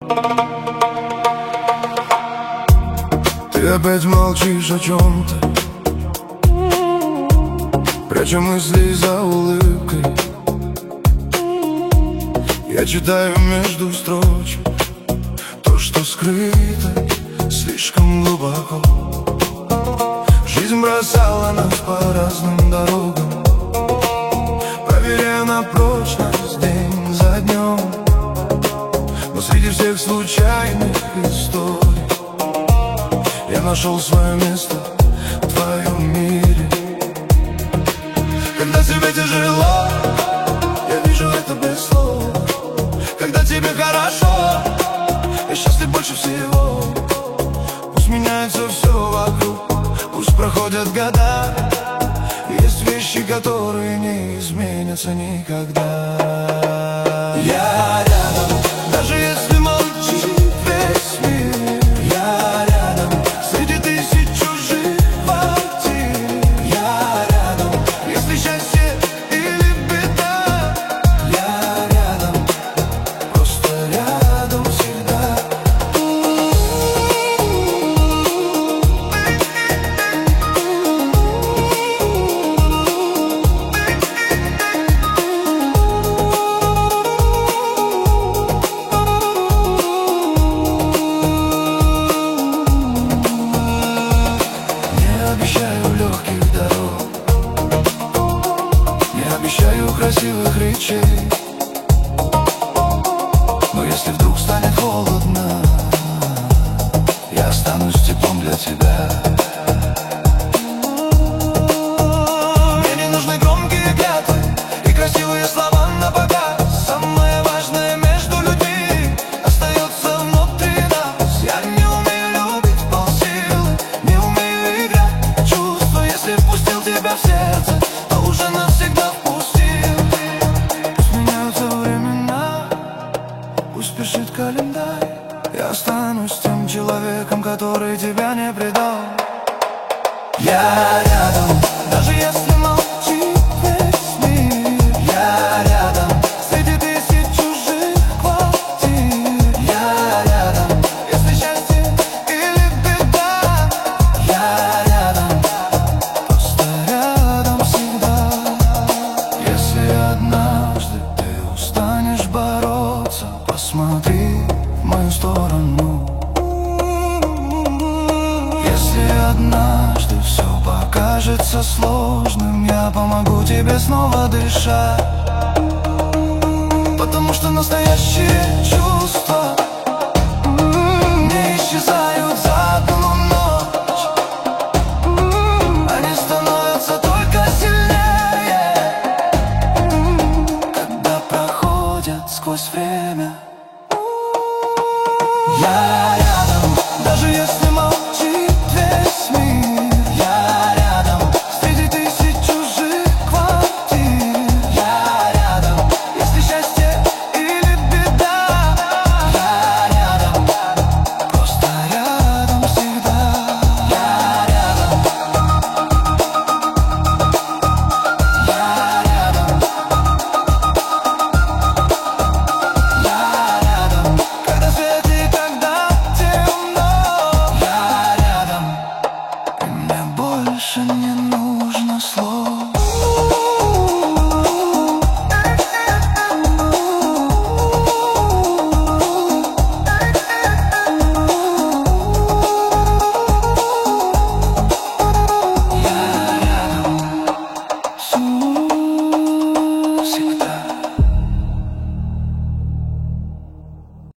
Ты опять молчишь о чем-то, пряча мысли за улыбкой. Я читаю между строчек то, что скрыто слишком глубоко. Жизнь бросала нас по разным дорогам, проверяя на прочность день за днем. Но среди всех случайных историй я нашел свое место в твоем мире. Когда тебе тяжело, я вижу это без слов. Когда тебе хорошо, я счастлив больше всего. Пусть меняется все вокруг, пусть проходят года, есть вещи, которые не изменятся никогда. Я рядом, даже если молчит весь мир. Я рядом, среди тысяч чужих квартир. Я рядом, если счастье или беда. Я рядом, просто рядом всегда. Обещаю красивых речей, но если вдруг станет холодно, я останусь теплом для тебя. Мне не нужны громкие клятвы и красивые слова на показ. Самое важное между людьми остается внутри нас. Я не умею любить полсилы, не умею играть чувства. Если впустил тебя в сердце, то уже навсегда впустил. Пусть меняются времена, пусть спешит календарь. Я останусь тем человеком, который тебя не предал. Я рядом, даже если молчит весь мир. Я рядом, среди тысяч чужих квартир. Я рядом, если счастье или беда. Я рядом, просто рядом всегда. Если однажды ты устанешь бороться, посмотри в мою сторону. Если однажды все покажется сложным, я помогу тебе снова дышать. Потому что настоящие чувства не исчезают за одну ночь. Они становятся только сильнее, когда проходят сквозь время. Я